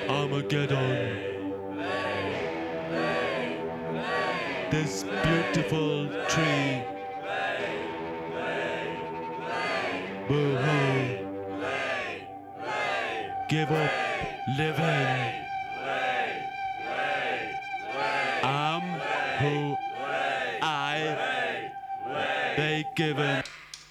Armageddon. This beautiful tree. Boo-hoo. Give up living. I'm who they given.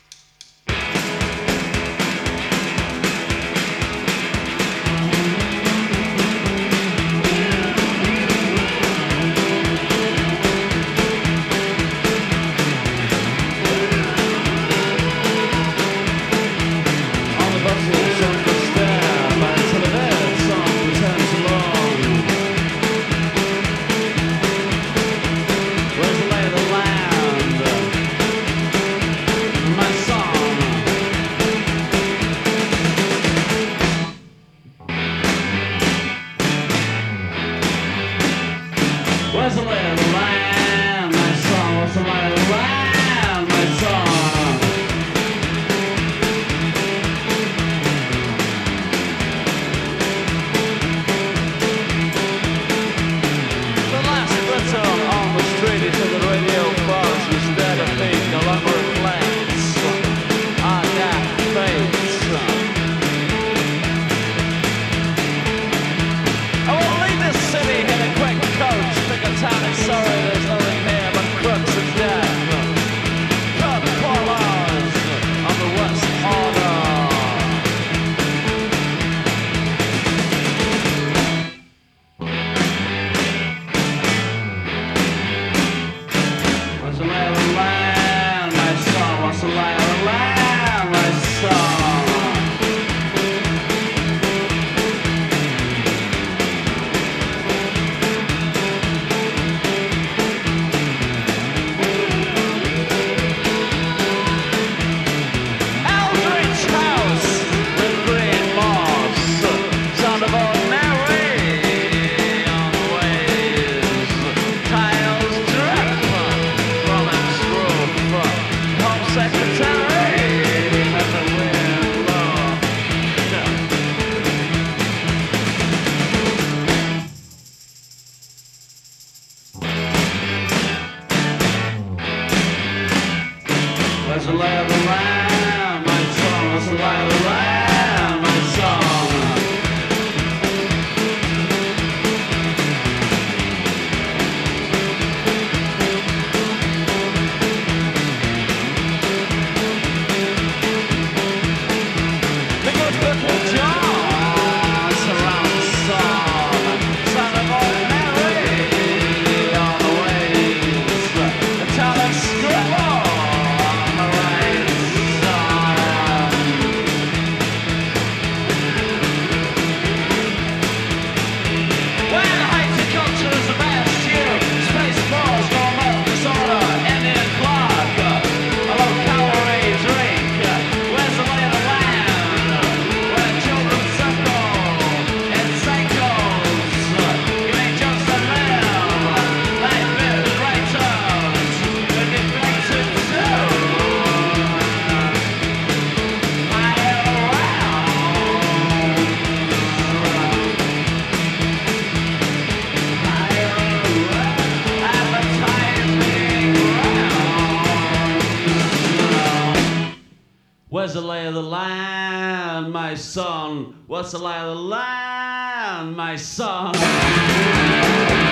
Where's the lay of the land, my song? What's the lay of the land, my song? The last return on the street is to the radio bars instead of being no longer reflects on that face. I will leave this city in a quick coach. Pick a town and sorry, there's nothing here but crooks and death. Cut Paula's on the West Order. What's the lay of the land, my son? What's the lay of the land, my son? Eldridge House with green moss, sound of ordinary on the waves. Tiles drip from its roof. Home Secretary at the window. Where's the lay of the land, my son? What's the lay of the land, my son? The good little John surround the sun. Son of ordinary on the waves. The talent scribble on the right side. When hate culture is the best, you space balls, normal disorder, Indian clock, a low calorie drink. Where's the lay of the land? Where children suckle in cycles. You ain't just a limb. Life is writers. When you face it too. Higher around. Where's the lay of the land, my son? What's the lay of the land, my son?